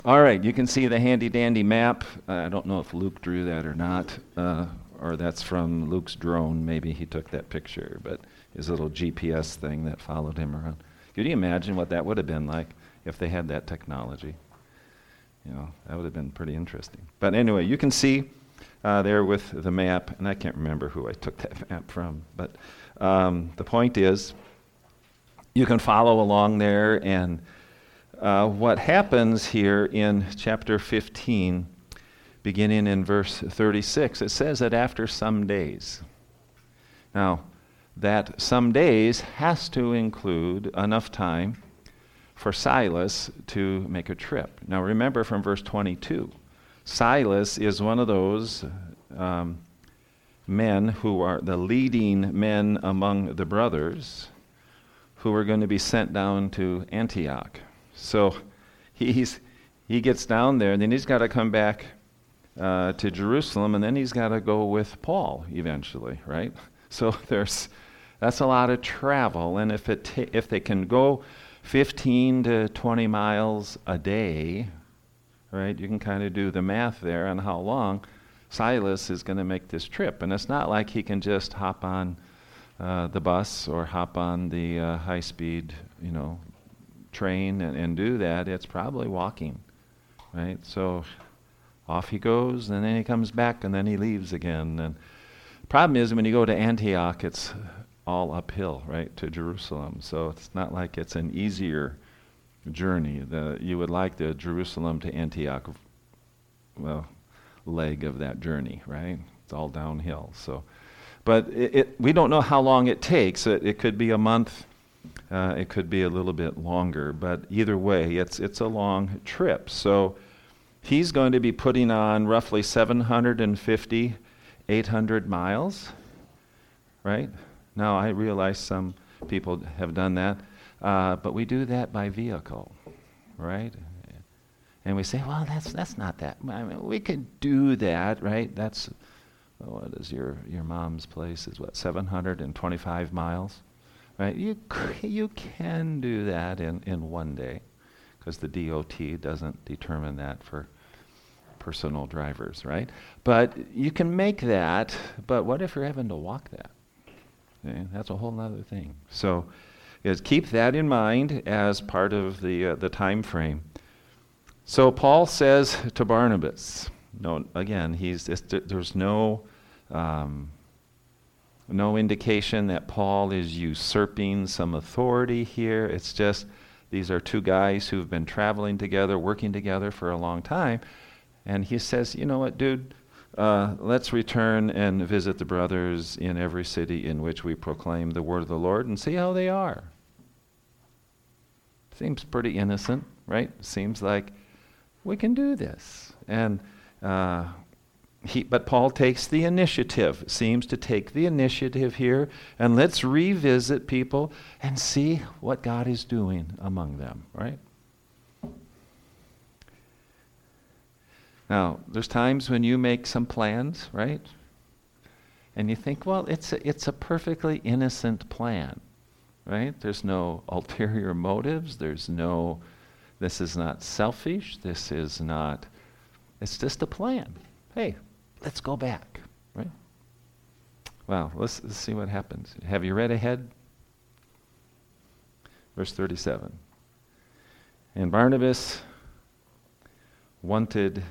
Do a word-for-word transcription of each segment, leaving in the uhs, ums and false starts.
All right, you can see the handy-dandy map. Uh, I don't know if Luke drew that or not, uh, or that's from Luke's drone. Maybe he took that picture, but his little G P S thing that followed him around. Could you imagine what that would have been like if they had that technology? You know, that would have been pretty interesting. But anyway, you can see uh, there with the map, and I can't remember who I took that map from, but um, the point is, you can follow along there, and uh, what happens here in chapter fifteen, beginning in verse thirty-six, it says that after some days. Now, that some days has to include enough time for Silas to make a trip. Now remember from verse twenty-two, Silas is one of those um, men who are the leading men among the brothers who are going to be sent down to Antioch. So he's he gets down there, and then he's got to come back uh, to Jerusalem, and then he's got to go with Paul eventually, right? So there's that's a lot of travel, and if it ta- if they can go fifteen to twenty miles a day, right? You can kind of do the math there on how long Silas is going to make this trip, and it's not like he can just hop on uh, the bus or hop on the uh, high-speed, you know, train and, and do that. It's probably walking, right? So off he goes, and then he comes back, and then he leaves again. And the problem is when you go to Antioch, it's all uphill, right, to Jerusalem. So it's not like it's an easier journey. The, you would like the Jerusalem to Antioch, well, leg of that journey, right? It's all downhill. So, but it, it, we don't know how long it takes. It, it could be a month. Uh, it could be a little bit longer. But either way, it's it's a long trip. So he's going to be putting on roughly seven hundred fifty, eight hundred miles, right? Now, I realize some people have done that, uh, but we do that by vehicle, right? And we say, well, that's that's not that. I mean, we could do that, right? That's, well, what is your, your mom's place is what, seven hundred twenty-five miles, right? You c- you can do that in, in one day, because the D O T doesn't determine that for personal drivers, right? But you can make that, but what if you're having to walk that? Okay, that's a whole other thing. So, is keep that in mind as part of the uh, the time frame. So Paul says to Barnabas, no, again, he's there's no um, no indication that Paul is usurping some authority here. It's just these are two guys who've been traveling together, working together for a long time, and he says, you know what, dude. Uh, let's return and visit the brothers in every city in which we proclaim the word of the Lord and see how they are. Seems pretty innocent, right? Seems like we can do this. And uh, he, but Paul takes the initiative, seems to take the initiative here, and let's revisit people and see what God is doing among them, right? Now, there's times when you make some plans, right? And you think, well, it's a, it's a perfectly innocent plan, right? There's no ulterior motives. There's no, this is not selfish. This is not, it's just a plan. Hey, let's go back, right? Well, let's, let's see what happens. Have you read ahead? Verse thirty-seven. And Barnabas wanted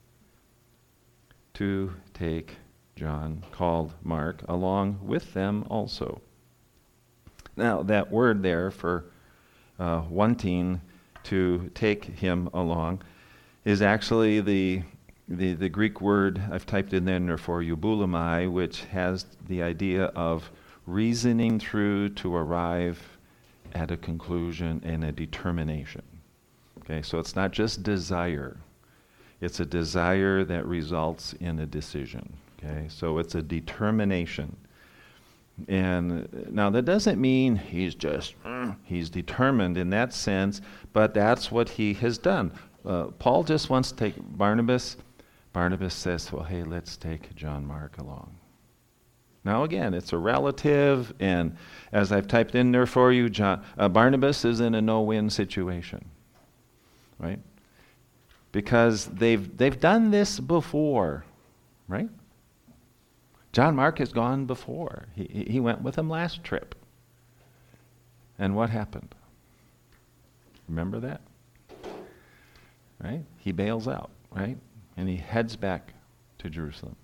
to take John, called Mark, along with them also. Now, that word there for uh, wanting to take him along is actually the, the the Greek word I've typed in there for you, boulimai, which has the idea of reasoning through to arrive at a conclusion and a determination. Okay, so it's not just desire. It's a desire that results in a decision, okay? So it's a determination. And now that doesn't mean he's just, mm, he's determined in that sense, but that's what he has done. Uh, Paul just wants to take Barnabas. Barnabas says, well, hey, let's take John Mark along. Now again, it's a relative, and as I've typed in there for you, John, uh, Barnabas is in a no-win situation, right? because they've they've done this before, right? John Mark has gone before. He he went with him last trip. And what happened? Remember that? Right? He bails out, right? And he heads back to Jerusalem.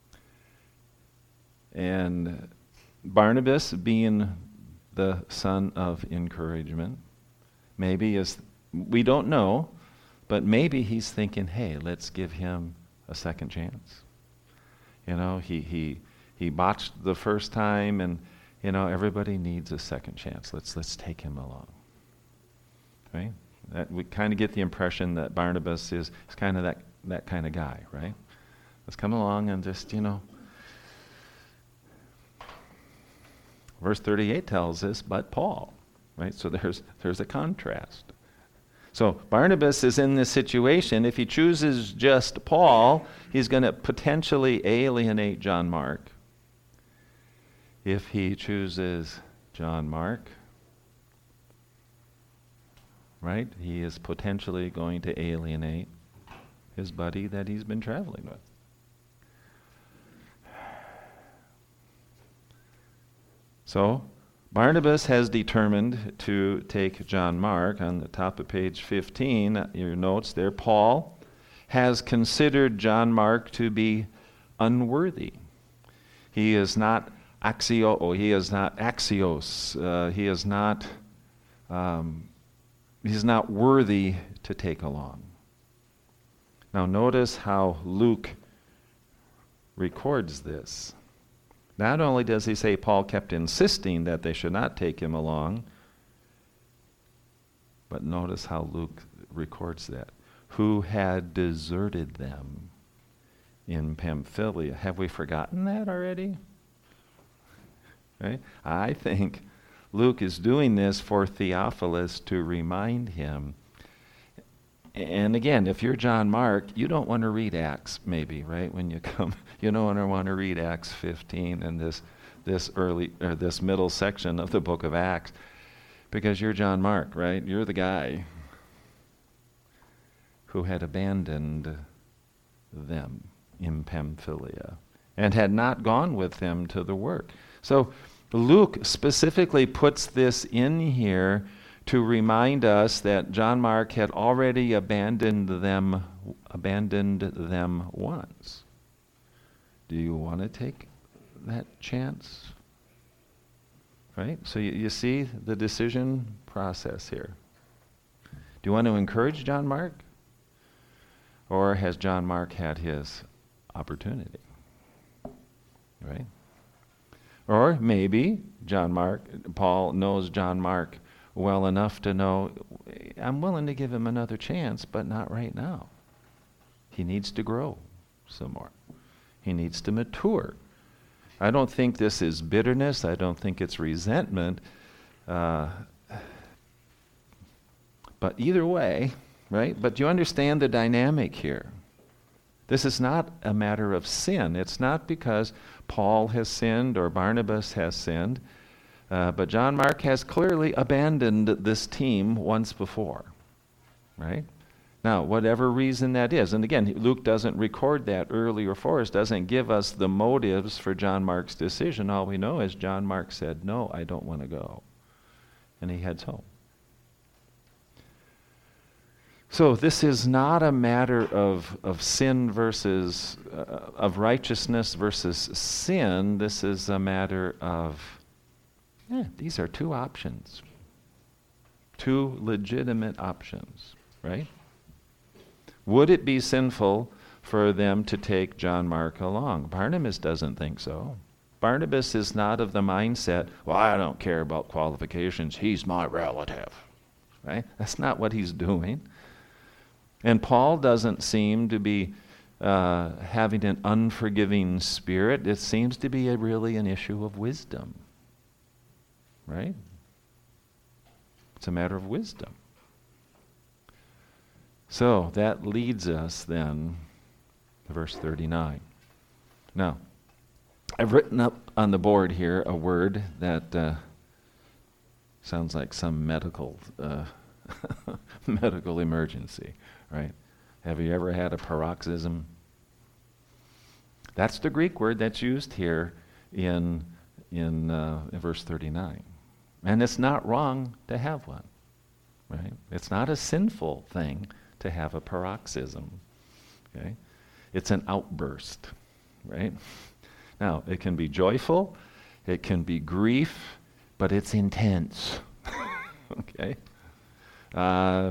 And Barnabas, being the son of encouragement, maybe is, we don't know, but maybe he's thinking, hey, let's give him a second chance. You know, he he he botched the first time, and you know, everybody needs a second chance. Let's let's take him along. Right? That, we kind of get the impression that Barnabas is, is kind of that, that kind of guy, right? Let's come along and just, you know. Verse thirty-eight tells us, but Paul, right? So there's there's a contrast. So Barnabas is in this situation. If he chooses just Paul, he's going to potentially alienate John Mark. If he chooses John Mark, right, he is potentially going to alienate his buddy that he's been traveling with. So Barnabas has determined to take John Mark. On the top of page fifteen, your notes there, Paul has considered John Mark to be unworthy. He is not axio, oh, he is not axios. Uh, he is not um, he's not worthy to take along. Now notice how Luke records this. Not only does he say Paul kept insisting that they should not take him along, but notice how Luke records that. Who had deserted them in Pamphylia. Have we forgotten that already? Right? I think Luke is doing this for Theophilus to remind him. And again, if you're John Mark, you don't want to read Acts, maybe, right? When you come, you don't want to read Acts fifteen and this this early or this middle section of the book of Acts, because you're John Mark, right? You're the guy who had abandoned them in Pamphylia and had not gone with them to the work. So Luke specifically puts this in here to remind us that John Mark had already abandoned them, abandoned them once. Do you want to take that chance? Right? So you, you see the decision process here. Do you want to encourage John Mark? Or has John Mark had his opportunity? Right? Or maybe John Mark, Paul knows John Mark well enough to know, I'm willing to give him another chance, but not right now. He needs to grow some more. He needs to mature. I don't think this is bitterness. I don't think it's resentment. Uh, but either way, right? But you understand the dynamic here. This is not a matter of sin. It's not because Paul has sinned or Barnabas has sinned. Uh, but John Mark has clearly abandoned this team once before, right? Now, whatever reason that is, and again, Luke doesn't record that earlier for us, doesn't give us the motives for John Mark's decision. All we know is John Mark said, no, I don't want to go. And he heads home. So this is not a matter of, of sin versus, uh, of righteousness versus sin. This is a matter of, yeah, these are two options. Two legitimate options, right? Would it be sinful for them to take John Mark along? Barnabas doesn't think so. Barnabas is not of the mindset, well, I don't care about qualifications. He's my relative, right? That's not what he's doing. And Paul doesn't seem to be uh, having an unforgiving spirit. It seems to be a really an issue of wisdom. Right? It's a matter of wisdom. So that leads us then to verse thirty-nine. Now, I've written up on the board here a word that uh, sounds like some medical uh, medical emergency, right? Have you ever had a paroxysm? That's the Greek word that's used here in, in, uh, in verse thirty-nine. And it's not wrong to have one, right? It's not a sinful thing to have a paroxysm, okay? It's an outburst, right? Now, it can be joyful, it can be grief, but it's intense, okay? Uh,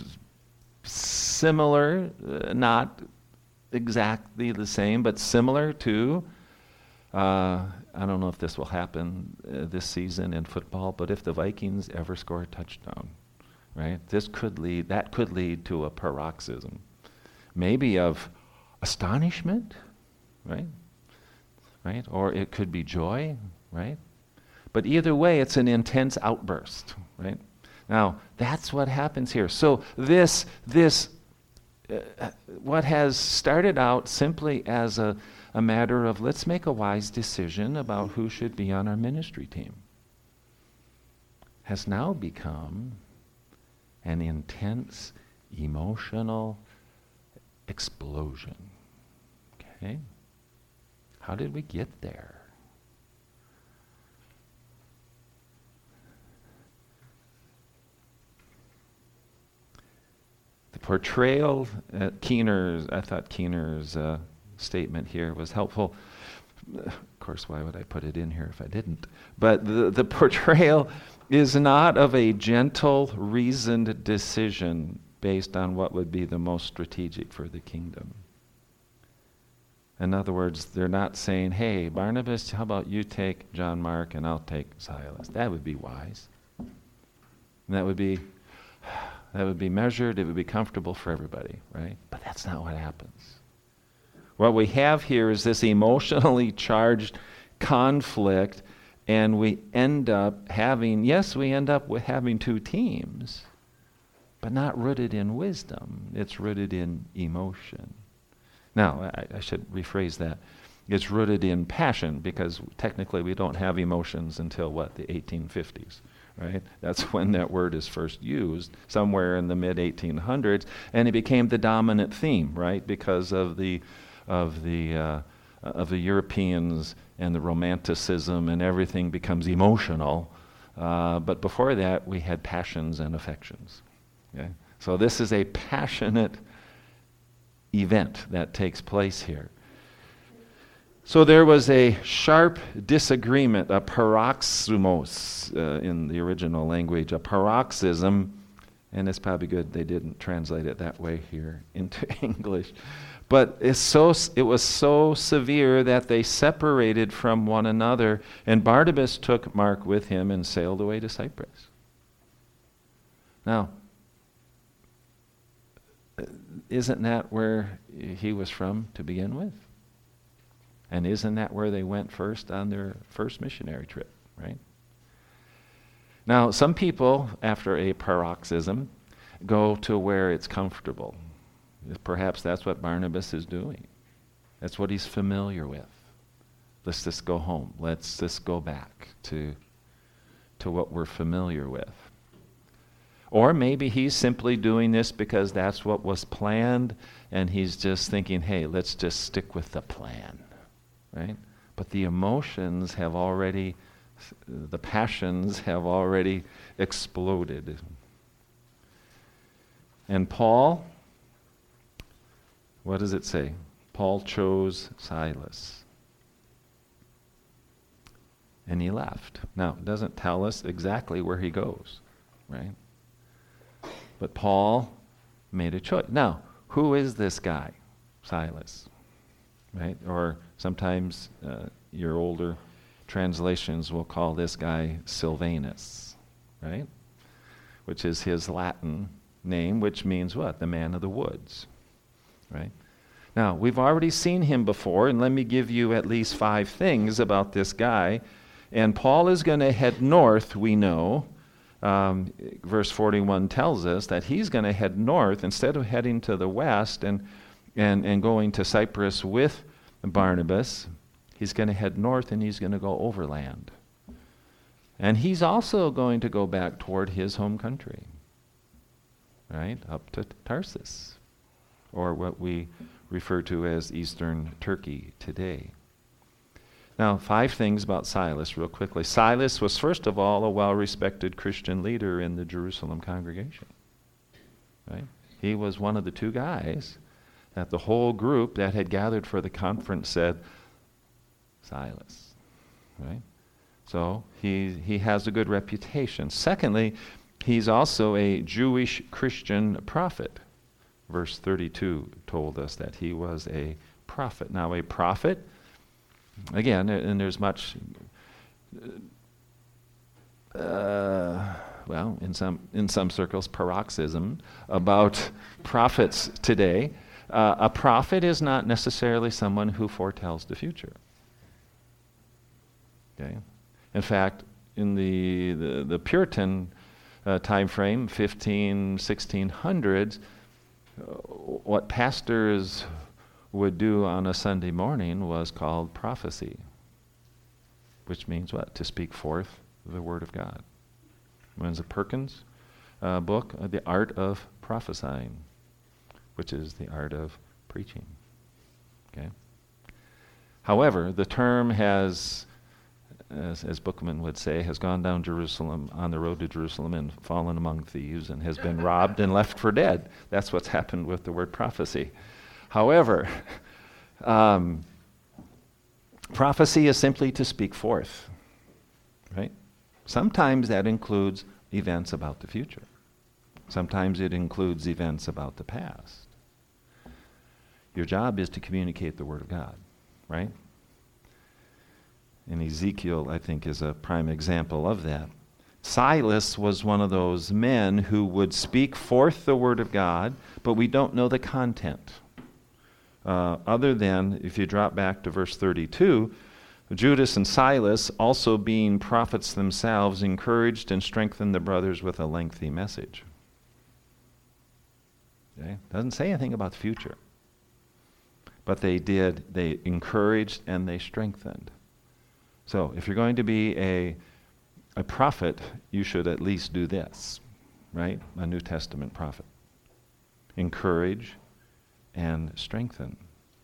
similar, uh, not exactly the same, but similar to, uh, I don't know if this will happen uh, this season in football, but if the Vikings ever score a touchdown, right? This could lead, that could lead to a paroxysm, maybe of astonishment, right? Right? Or it could be joy, right? But either way, it's an intense outburst, right? Now, that's what happens here. So this, this, uh, what has started out simply as a, a matter of let's make a wise decision about who should be on our ministry team, has now become an intense emotional explosion. Okay? How did we get there? The portrayal, uh, Keener's, I thought Keener's uh, statement here was helpful. Of course, why would I put it in here if I didn't? But the, the portrayal is not of a gentle, reasoned decision based on what would be the most strategic for the kingdom. In other words, they're not saying, hey, Barnabas, how about you take John Mark and I'll take Silas? That would be wise. And that would be that would be measured, it would be comfortable for everybody, right? But that's not what happens. What we have here is this emotionally charged conflict, and we end up having, yes, we end up with having two teams, but not rooted in wisdom. It's rooted in emotion. Now, I, I should rephrase that. It's rooted in passion, because technically we don't have emotions until, what, the eighteen fifties, right? That's when that word is first used, somewhere in the mid eighteen hundreds, and it became the dominant theme, right? Because of the of the uh, of the Europeans and the Romanticism, and everything becomes emotional. Uh, but before that, we had passions and affections. Okay? So this is a passionate event that takes place here. So there was a sharp disagreement, a paroxysmos uh, in the original language, a paroxysm, and it's probably good they didn't translate it that way here into English. But it's so, it was so severe that they separated from one another, and Barnabas took Mark with him and sailed away to Cyprus. Now, isn't that where he was from to begin with? And isn't that where they went first on their first missionary trip, right? Now, some people, after a paroxysm, go to where it's comfortable. Perhaps that's what Barnabas is doing. That's what he's familiar with. Let's just go home. Let's just go back to, to what we're familiar with. Or maybe he's simply doing this because that's what was planned, and he's just thinking, hey, let's just stick with the plan, right? But the emotions have already, the passions have already exploded. And Paul, what does it say? Paul chose Silas. And he left. Now, it doesn't tell us exactly where he goes, right? But Paul made a choice. Now, who is this guy? Silas, right? Or sometimes uh, your older translations will call this guy Silvanus, right? Which is his Latin name, which means what? The man of the woods, right? Now, we've already seen him before, and let me give you at least five things about this guy. And Paul is going to head north, we know. Um, verse forty-one tells us that he's going to head north instead of heading to the west and, and, and going to Cyprus with Barnabas. He's going to head north, and he's going to go overland. And he's also going to go back toward his home country, right, up to Tarsus. or what we refer to as Eastern Turkey today. Now, five things about Silas real quickly. Silas was, first of all, a well-respected Christian leader in the Jerusalem congregation. Right? He was one of the two guys that the whole group that had gathered for the conference said, Silas. Right? So he, he has a good reputation. Secondly, he's also a Jewish Christian prophet. Verse thirty-two told us that he was a prophet. Now, a prophet, again, and there's much, uh, well, in some in some circles, paroxysm about prophets today. Uh, a prophet is not necessarily someone who foretells the future. Okay. In fact, in the the, the Puritan uh, time frame, fifteen, sixteen hundreds, uh, what pastors would do on a Sunday morning was called prophecy, which means what? To speak forth the Word of God. When's a Perkins uh, book, uh, The Art of Prophesying, which is the art of preaching. Okay. However, the term has, as, as Bookman would say, has gone down Jerusalem, on the road to Jerusalem, and fallen among thieves, and has been robbed and left for dead. That's what's happened with the word prophecy. However, um, prophecy is simply to speak forth, right? Sometimes that includes events about the future. Sometimes it includes events about the past. Your job is to communicate the Word of God, right? And Ezekiel, I think, is a prime example of that. Silas was one of those men who would speak forth the Word of God, but we don't know the content. Uh, other than, if you drop back to verse thirty-two, Judas and Silas, also being prophets themselves, encouraged and strengthened the brothers with a lengthy message. Okay? Doesn't say anything about the future. But they did, they encouraged and they strengthened. So if you're going to be a, a prophet, you should at least do this, right? A New Testament prophet. Encourage and strengthen.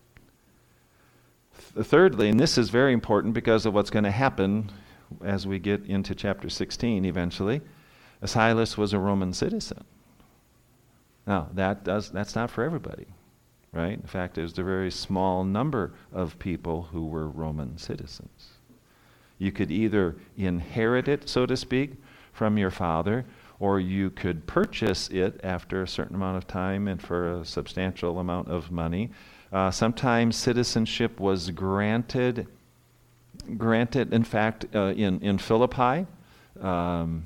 Th- thirdly, and this is very important because of what's going to happen as we get into chapter sixteen eventually, Silas was a Roman citizen. Now, that does that's not for everybody, right? In fact, there's a very small number of people who were Roman citizens. You could either inherit it, so to speak, from your father, or you could purchase it after a certain amount of time and for a substantial amount of money. Uh, sometimes citizenship was granted, granted, in fact, uh, in, in Philippi. Um,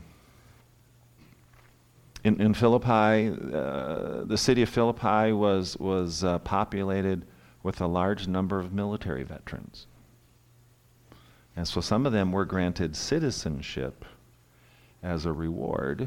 in, in Philippi, uh, the city of Philippi was, was uh, populated with a large number of military veterans. And so some of them were granted citizenship as a reward,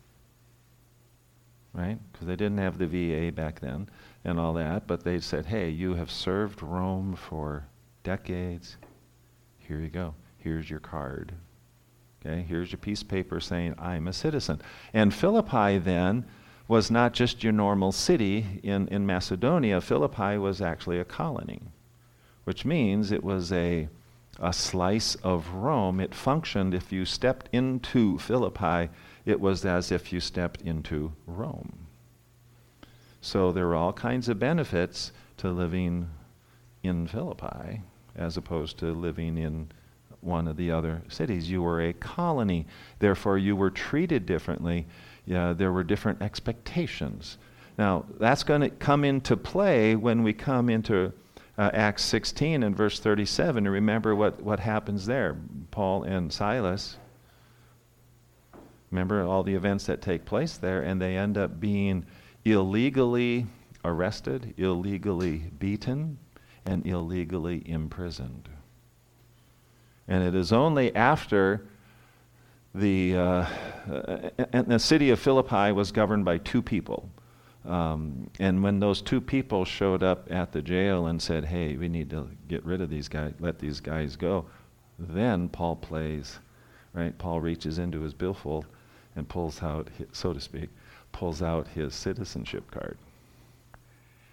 right? Because they didn't have the V A back then and all that, but they said, hey, you have served Rome for decades. Here you go. Here's your card. Okay, here's your piece of paper saying, I'm a citizen. And Philippi then was not just your normal city in, in Macedonia. Philippi was actually a colony, which means it was a a slice of Rome. It functioned, if you stepped into Philippi, it was as if you stepped into Rome. So there were all kinds of benefits to living in Philippi as opposed to living in one of the other cities. You were a colony, therefore you were treated differently. Yeah, there were different expectations. Now, that's going to come into play when we come into Uh, Acts sixteen and verse thirty-seven, and remember what, what happens there. Paul and Silas, remember all the events that take place there, and they end up being illegally arrested, illegally beaten, and illegally imprisoned. And it is only after the, uh, and the city of Philippi was governed by two people. Um, and when those two people showed up at the jail and said, hey, we need to get rid of these guys, let these guys go, then Paul plays, right? Paul reaches into his billfold and pulls out, his, so to speak, pulls out his citizenship card.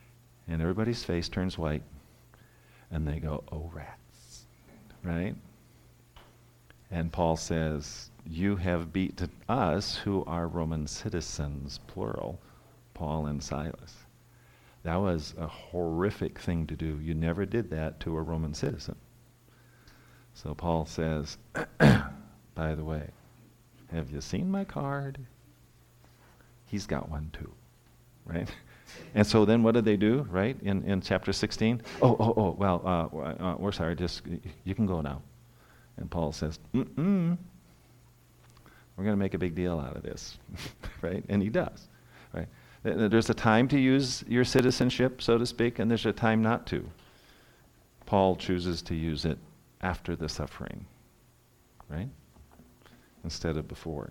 And everybody's face turns white. And they go, oh, rats. Right? And Paul says, you have beaten us who are Roman citizens, plural, Paul and Silas. That was a horrific thing to do. You never did that to a Roman citizen. So Paul says, by the way, have you seen my card? He's got one too, right? And so then what did they do, right, in, in chapter sixteen? Oh, oh, oh, well, uh, uh, we're sorry, just, you can go now. And Paul says, mm-mm, we're going to make a big deal out of this, right? And he does, right? There's a time to use your citizenship, so to speak, and there's a time not to. Paul chooses to use it after the suffering, right? Instead of before.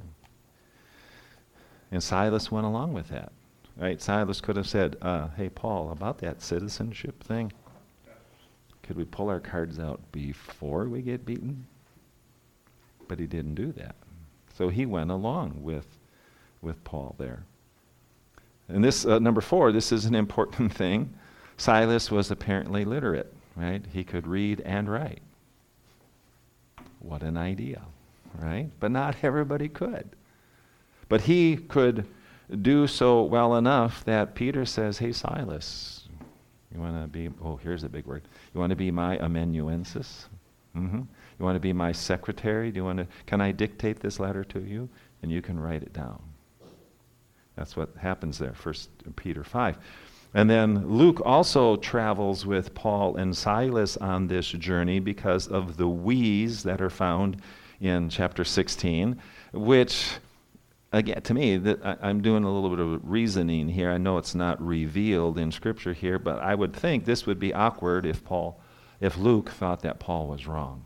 And Silas went along with that, right? Silas could have said, uh, hey, Paul, about that citizenship thing, could we pull our cards out before we get beaten? But he didn't do that. So he went along with, with Paul there. And this, uh, number four, this is an important thing. Silas was apparently literate, right? He could read and write. What an idea, right? But not everybody could. But he could do so well enough that Peter says, hey, Silas, you want to be, oh, here's a big word. You want to be my amanuensis? Mm-hmm. You want to be my secretary? Do you want to, can I dictate this letter to you? And you can write it down. That's what happens there, First Peter five. And then Luke also travels with Paul and Silas on this journey because of the we's that are found in chapter sixteen, which, again, to me, that I, I'm doing a little bit of reasoning here. I know it's not revealed in Scripture here, but I would think this would be awkward if Paul, if Luke thought that Paul was wrong.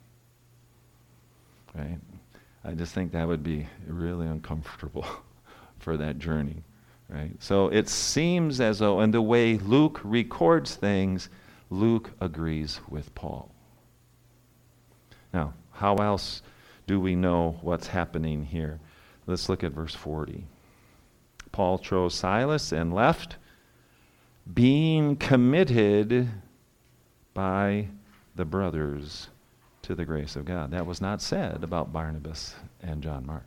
Right? I just think that would be really uncomfortable for that journey, right? So it seems as though, in the way Luke records things, Luke agrees with Paul. Now, how else do we know what's happening here? Let's look at verse forty. Paul chose Silas and left, being committed by the brothers to the grace of God. That was not said about Barnabas and John Mark.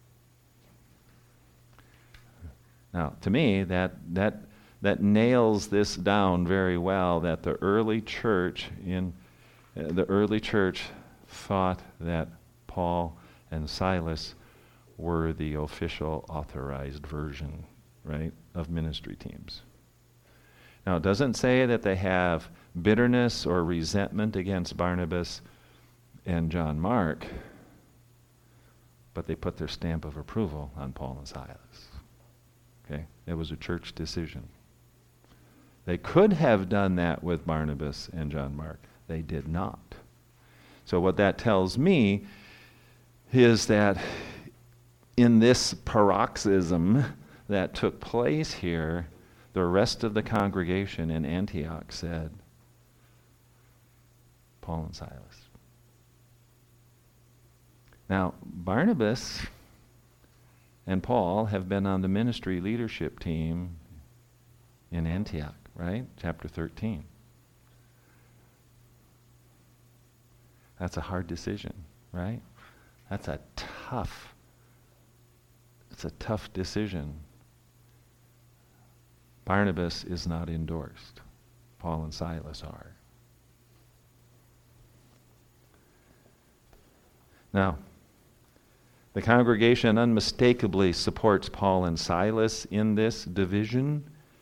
Now, to me, that that that nails this down very well, that the early church in uh, the early church thought that Paul and Silas were the official authorized version, right, of ministry teams. Now, it doesn't say that they have bitterness or resentment against Barnabas and John Mark, but they put their stamp of approval on Paul and Silas. Okay, it was a church decision. They could have done that with Barnabas and John Mark. They did not. So what that tells me is that in this paroxysm that took place here, the rest of the congregation in Antioch said, Paul and Silas. Now, Barnabas and Paul have been on the ministry leadership team in Antioch, right? Chapter thirteen. That's a hard decision, right? That's a tough, it's a tough decision. Barnabas is not endorsed. Paul and Silas are. Now, the congregation unmistakably supports Paul and Silas in this division.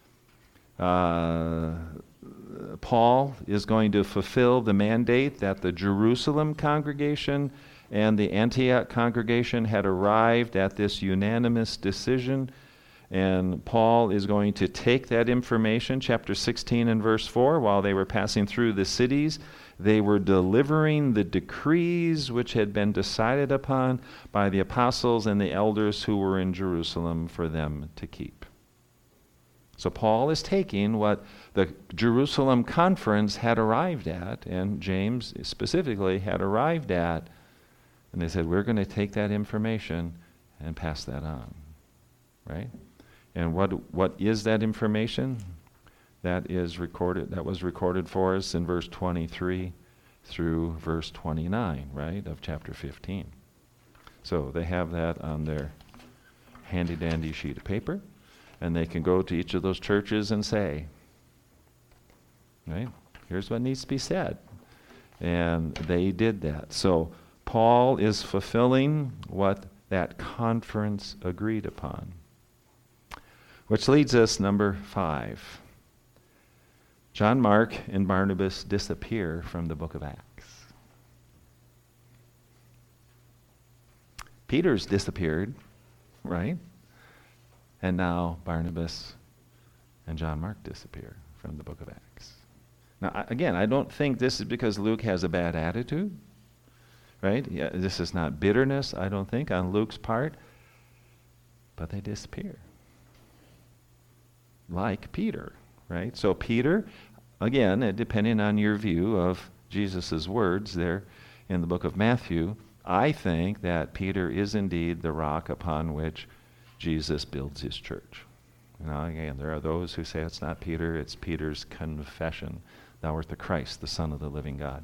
Uh, Paul is going to fulfill the mandate that the Jerusalem congregation and the Antioch congregation had arrived at this unanimous decision. And Paul is going to take that information, chapter sixteen and verse four, while they were passing through the cities, they were delivering the decrees which had been decided upon by the apostles and the elders who were in Jerusalem for them to keep. So Paul is taking what the Jerusalem conference had arrived at, and James specifically had arrived at, and they said, we're going to take that information and pass that on, right? And what what is that information? that is recorded, that was recorded for us in verse twenty-three through verse twenty-nine, right, of chapter fifteen. So they have that on their handy-dandy sheet of paper, and they can go to each of those churches and say, right, here's what needs to be said. And they did that. So Paul is fulfilling what that conference agreed upon. Which leads us, number five. John Mark and Barnabas disappear from the book of Acts. Peter's disappeared, right? And now Barnabas and John Mark disappear from the book of Acts. Now, I, again, I don't think this is because Luke has a bad attitude, right? Yeah, this is not bitterness, I don't think, on Luke's part. But they disappear. Like Peter, right? So Peter, again, uh, depending on your view of Jesus' words there in the book of Matthew, I think that Peter is indeed the rock upon which Jesus builds his church. You know, again, there are those who say it's not Peter, it's Peter's confession. Thou art the Christ, the Son of the living God.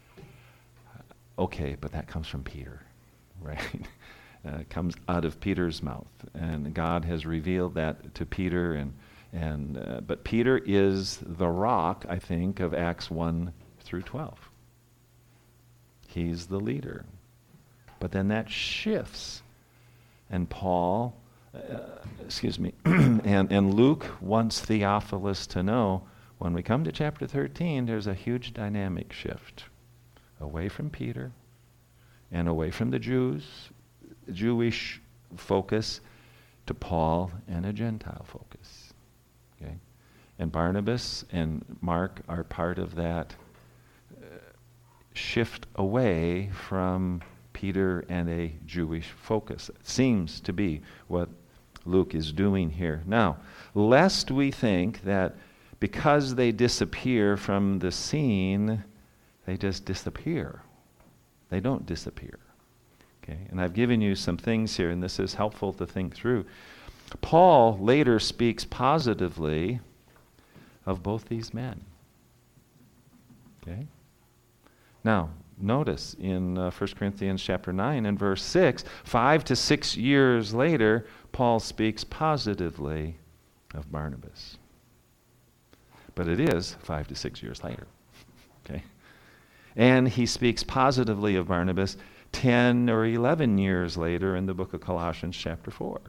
Okay, but that comes from Peter, right? uh, it comes out of Peter's mouth. And God has revealed that to Peter. and and uh, But Peter is the rock, I think, of Acts one through twelve. He's the leader. But then that shifts. And Paul, uh, excuse me, and, and Luke wants Theophilus to know, when we come to chapter thirteen, there's a huge dynamic shift. Away from Peter and away from the Jews, Jewish focus, to Paul and a Gentile focus. Okay? And Barnabas and Mark are part of that uh, shift away from Peter and a Jewish focus. It seems to be what Luke is doing here. Now, lest we think that because they disappear from the scene, they just disappear. They don't disappear. Okay? And I've given you some things here, and this is helpful to think through. Paul later speaks positively of both these men. Okay? Now, notice in uh, First Corinthians chapter nine and verse six, five to six years later, Paul speaks positively of Barnabas. But it is five to six years later. Okay? And he speaks positively of Barnabas ten or eleven years later in the book of Colossians chapter four.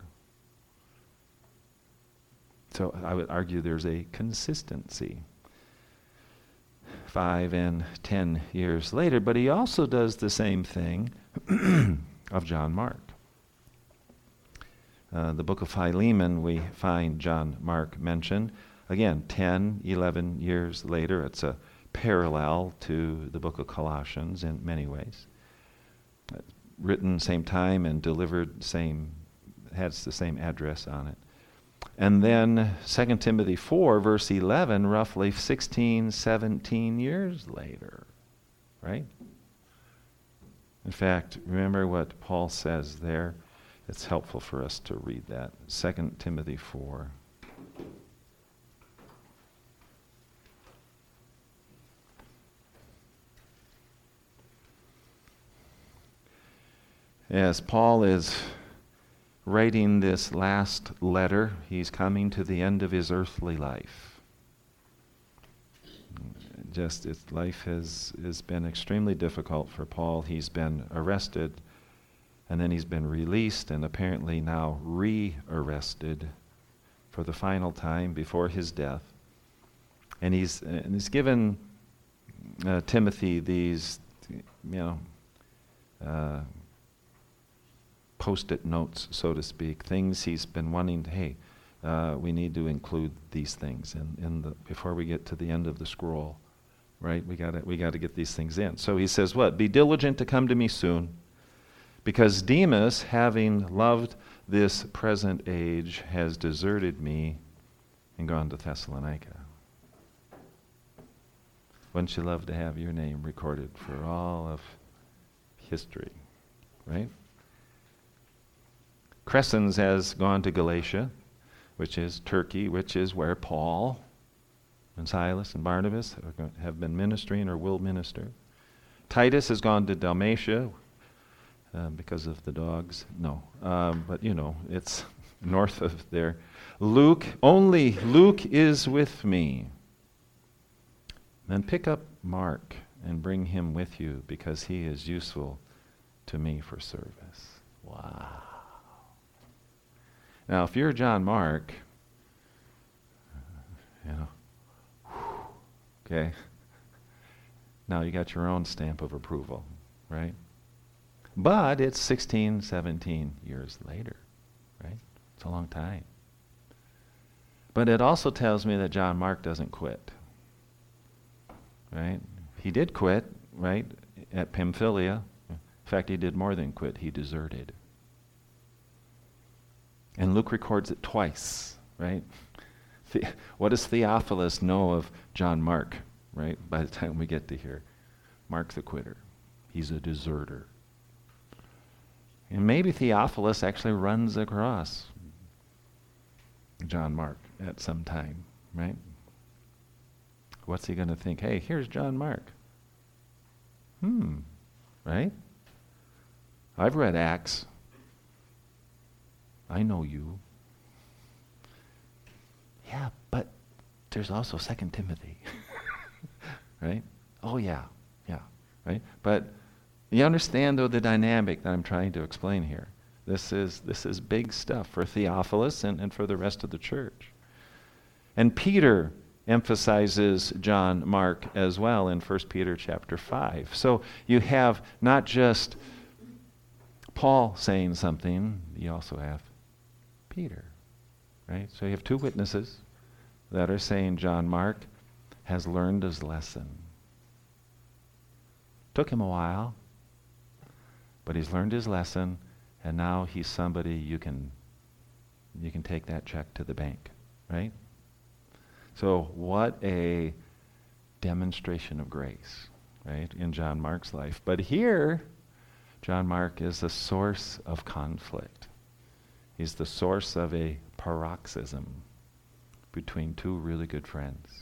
So I would argue there's a consistency. Five and ten years later. But he also does the same thing of John Mark. Uh, the book of Philemon, we find John Mark mentioned. Again, ten, eleven years later. It's a parallel to the book of Colossians in many ways. Uh, written same time and delivered same, has the same address on it. And then Second Timothy four, verse eleven, roughly sixteen, seventeen years later. Right? In fact, remember what Paul says there? It's helpful for us to read that. Second Timothy four. As Paul is writing this last letter, he's coming to the end of his earthly life. Just, his life has, has been extremely difficult for Paul. He's been arrested, and then he's been released, and apparently now re-arrested for the final time before his death. And he's, and he's given uh, Timothy these, you know, uh, post-it notes, so to speak, things he's been wanting to, hey, uh, we need to include these things in, in the before we get to the end of the scroll, right? We got we got to get these things in. So he says, what? Be diligent to come to me soon, because Demas, having loved this present age, has deserted me and gone to Thessalonica. Wouldn't you love to have your name recorded for all of history, right? Crescens has gone to Galatia, which is Turkey, which is where Paul and Silas and Barnabas are going, have been ministering or will minister. Titus has gone to Dalmatia uh, because of the dogs. No, um, but you know, it's north of there. Luke, only Luke is with me. Then pick up Mark and bring him with you because he is useful to me for service. Wow. Now, if you're John Mark, you know, okay, now you got your own stamp of approval, right? But it's sixteen, seventeen years later, right? It's a long time. But it also tells me that John Mark doesn't quit, right? He did quit, right, at Pamphylia. In fact, he did more than quit. He deserted. And Luke records it twice, right? The, what does Theophilus know of John Mark, right, by the time we get to here? Mark's a quitter. He's a deserter. And maybe Theophilus actually runs across John Mark at some time, right? What's he going to think? Hey, here's John Mark. Hmm, right? I've read Acts. I know you. Yeah, but there's also Second Timothy. Right? Oh yeah, yeah, right? But you understand though the dynamic that I'm trying to explain here. This is this is big stuff for Theophilus and, and for the rest of the church. And Peter emphasizes John Mark as well in First Peter chapter five. So you have not just Paul saying something, you also have Peter, right? So you have two witnesses that are saying John Mark has learned his lesson. Took him a while, but he's learned his lesson, and now he's somebody you can you can take that check to the bank, right? So what a demonstration of grace, right, in John Mark's life. But here, John Mark is a source of conflict. He's the source of a paroxysm between two really good friends.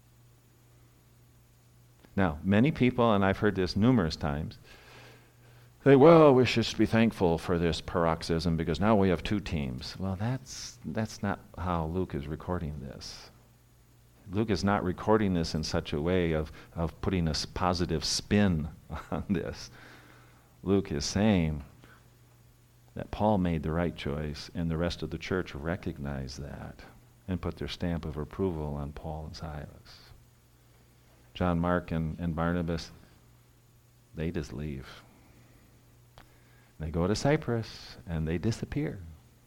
Now, many people, and I've heard this numerous times, say, well, we should be thankful for this paroxysm because now we have two teams. Well, that's that's not how Luke is recording this. Luke is not recording this in such a way of, of putting a positive spin on this. Luke is saying that Paul made the right choice and the rest of the church recognized that and put their stamp of approval on Paul and Silas. John Mark and, and Barnabas, they just leave. They go to Cyprus and they disappear.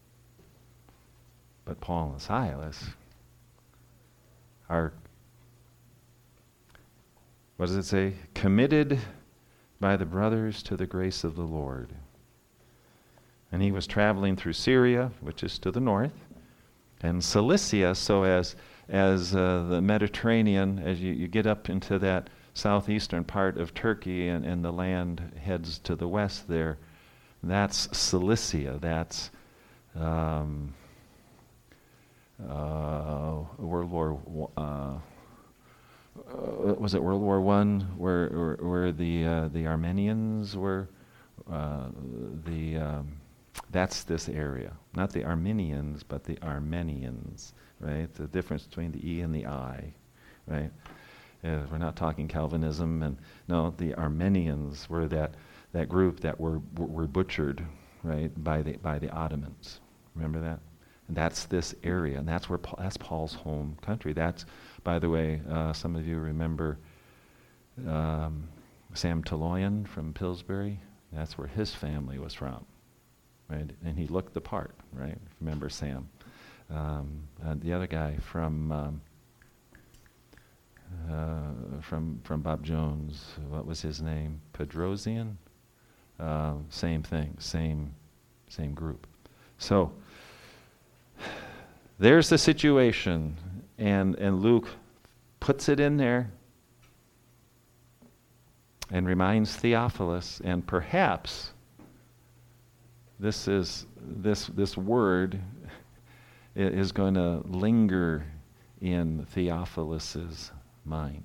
But Paul and Silas are, what does it say? Committed by the brothers to the grace of the Lord. And he was traveling through Syria, which is to the north, and Cilicia, so as as uh, the Mediterranean, as you, you get up into that southeastern part of Turkey and, and the land heads to the west there, that's Cilicia, that's um, uh, World War uh, uh, was it World War One, where where, where the uh, the Armenians were uh, the um, that's this area, not the Armenians, but the Armenians, right? The difference between the E and the I, right? Uh, we're not talking Calvinism, and no, the Armenians were that that group that were were butchered, right, by the by the Ottomans. Remember that? And that's this area, and that's where Paul, that's Paul's home country. That's, by the way, uh, some of you remember um, Sam Toloyan from Pillsbury. That's where his family was from, right? And he looked the part, right? Remember Sam? Um, and the other guy from um, uh, from from Bob Jones. What was his name? Pedrosian. Uh, same thing. Same same group. So there's the situation, and and Luke puts it in there and reminds Theophilus, and perhaps this is this this word is going to linger in Theophilus's mind.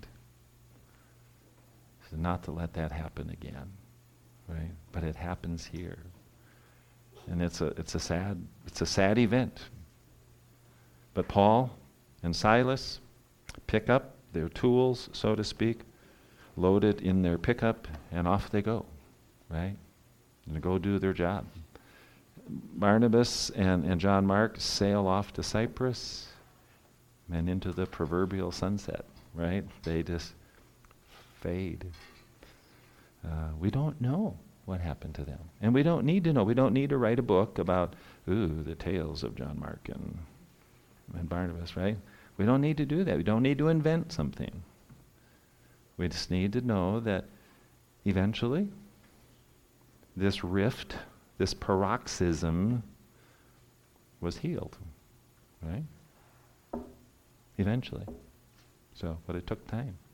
So not to let that happen again, right? But it happens here. And it's a it's a sad it's a sad event. But Paul and Silas pick up their tools, so to speak, load it in their pickup, and off they go, right? And go do their job. Barnabas and, and John Mark sail off to Cyprus and into the proverbial sunset, right? They just fade. Uh, we don't know what happened to them. And we don't need to know. We don't need to write a book about, ooh, the tales of John Mark and, and Barnabas, right? We don't need to do that. We don't need to invent something. We just need to know that eventually this rift, this paroxysm was healed, right? Eventually. So, but it took time.